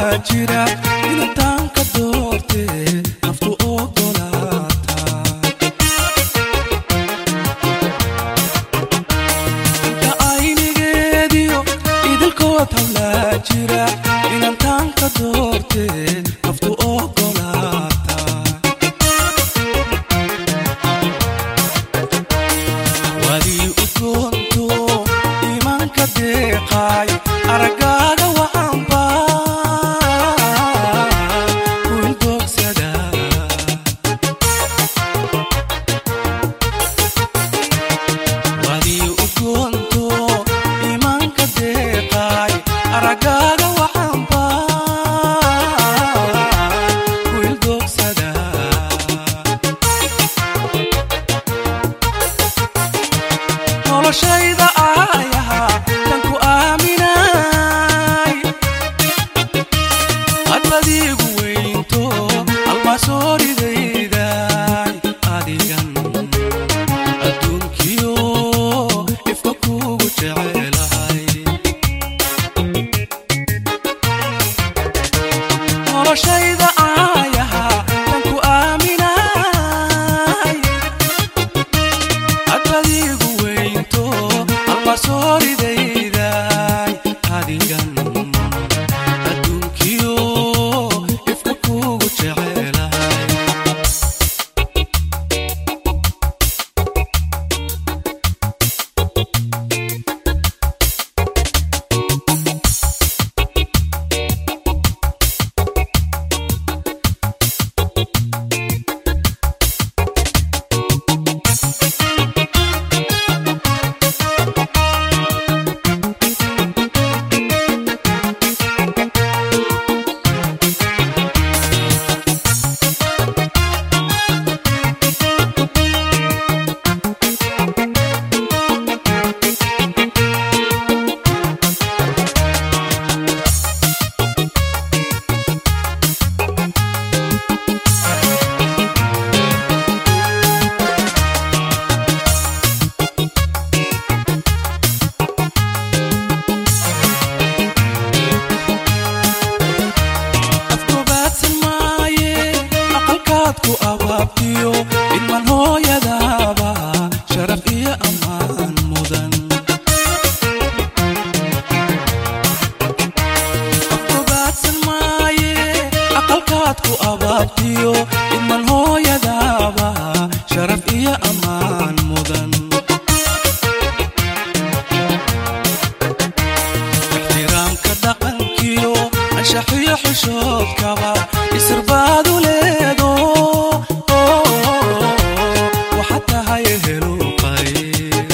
jira intaan ka doortee naftu ogolaata inta aynigeediyo idilkood hawlaa jira intaan ka doortee naftu ogolaata wadii udgoonto iimaanka deeqaay aragaaga waxaanba kuildoogsada wadii udgoonto iimaanka deeqaay aragaaga waxaanba kuildoogsada noloshayda aayaha tan ku aaminay adbadiigu weynto almaasoridayday adigan adduunkiyo ifka kugu jecelahay noloshayda aayaha tan ku aaminay adbadiigu weynto almaasoridayday adigan adduunkiyo ifka kugu jecelahay afgobaadsan maaye aqalkaad ku abaabtiyo idman hooyadaaba sharaf iyo ammaan mudan afgobaadsan maaye aqalkaad ku abaabtiyo idman hooyadaaba sharaf iyo ammaan mudan ixtiraamka dhaqankiyo anshaxiyo xishoodkaba isirbaadu leedo waxaad tahay helo qayr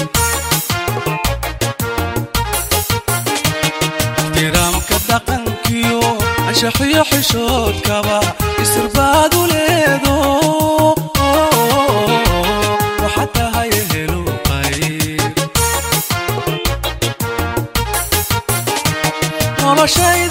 ixtiraamka dhaqankiyo anshaxiyo xishoodkaba isirbaadu leedo waxaad tahay helo qayr noloshay